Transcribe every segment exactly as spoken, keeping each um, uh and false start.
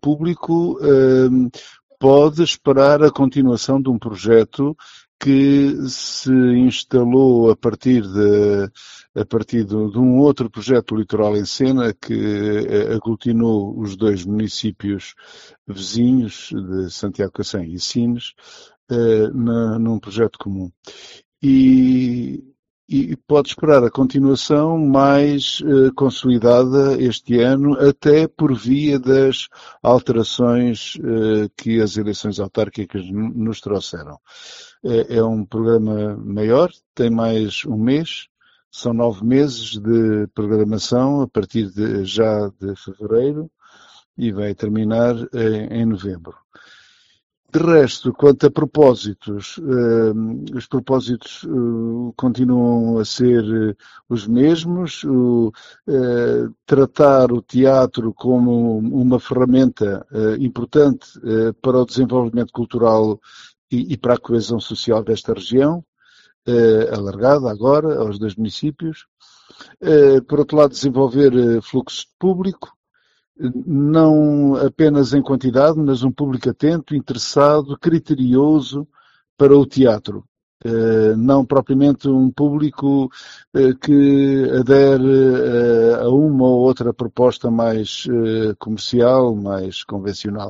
público uh, pode esperar a continuação de um projeto que se instalou a partir de, a partir de, de um outro projeto Litoral em Cena que aglutinou os dois municípios vizinhos de Santiago de Cacém e Sines uh, na, num projeto comum. E, e pode esperar a continuação mais uh, consolidada este ano, até por via das alterações uh, que as eleições autárquicas nos trouxeram. É, é um programa maior, tem mais um mês, são nove meses de programação a partir de, já de fevereiro e vai terminar em, em novembro. De resto, quanto a propósitos, uh, os propósitos uh, continuam a ser uh, os mesmos, uh, uh, tratar o teatro como uma ferramenta uh, importante uh, para o desenvolvimento cultural e, e para a coesão social desta região, uh, alargada agora aos dois municípios. Uh, por outro lado, desenvolver uh, fluxo de público, não apenas em quantidade, mas um público atento, interessado, criterioso para o teatro. Não propriamente um público que adere a uma ou outra proposta mais comercial, mais convencional.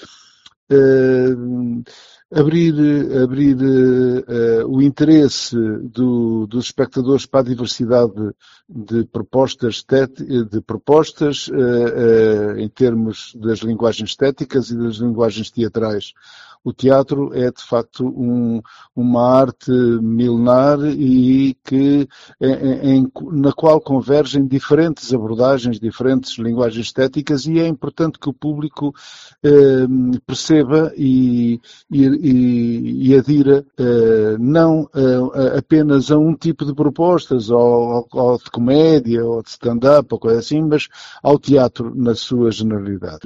Abrir, abrir uh, o interesse do, dos espectadores para a diversidade de propostas, de propostas uh, uh, em termos das linguagens estéticas e das linguagens teatrais. O teatro é, de facto, um, uma arte milenar e que, em, em, na qual convergem diferentes abordagens, diferentes linguagens estéticas, e é importante que o público eh, perceba e, e, e, e adira eh, não eh, apenas a um tipo de propostas, ou, ou de comédia, ou de stand-up, ou coisa assim, mas ao teatro na sua generalidade.